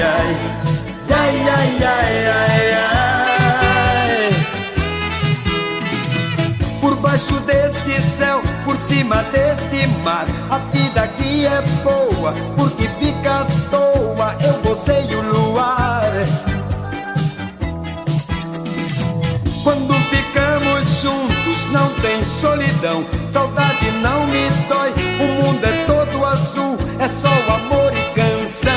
ai, ai, ai, ai, ai, ai. Por baixo deste céu, por cima deste mar, a vida aqui é boa, porque fica à toa, eu gozei o luar. Quando ficamos juntos não tem solidão, saudade não me dói, o mundo é todo azul, é só amor e canção.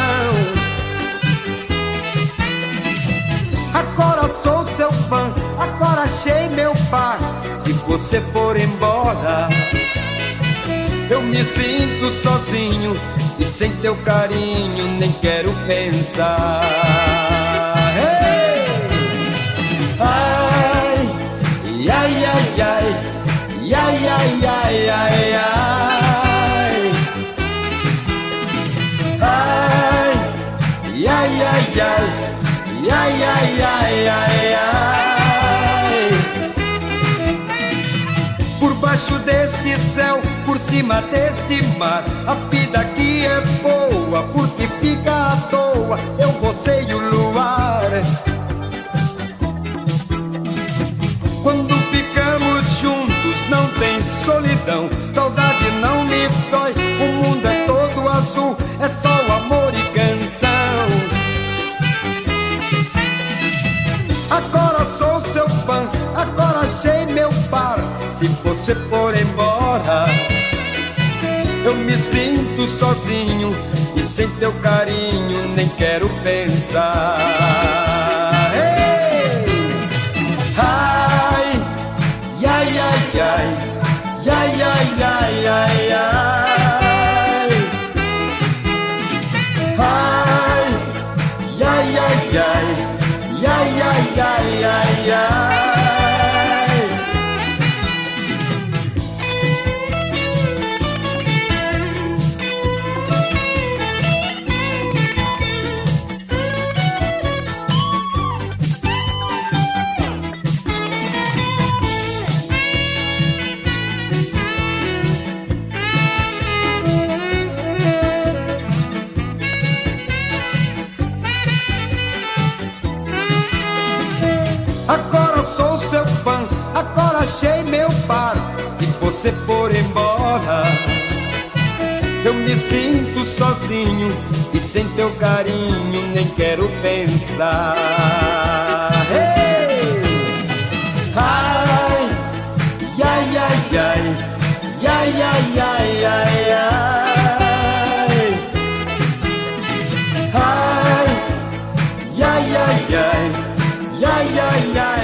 Agora sou seu fã, agora achei meu par. Se você for embora, eu me sinto sozinho e sem teu carinho nem quero pensar. Hey! Ai, ai, ai, ai, ai, ai, ai, ai, ai. Ai, ai, ai, ai, ai, ai, ai, ai, ai. Por baixo deste céu, por cima deste mar, a vida aqui é boa, porque fica à toa, eu gozei o luar. Quando ficamos juntos não tem solidão, saudade não me dói, o mundo é todo azul, é só amor e canção. Agora sou seu fã, agora achei meu par. Se você for embora, eu me sinto sozinho e sem teu carinho nem quero pensar. Hey! Ai, ai, ai, ai, ai, ai, ai, ai, ai. Ai, ai, ai, ai, ai, ai, ai, ai, ai. Agora sou seu fã, agora achei meu par. Se você for embora, eu me sinto sozinho e sem teu carinho nem quero pensar. Hey! Ai, ai, ai, ai, ai, ai, ai, ai, ai. Ai, ai, ai, ai, ai, ai, ai.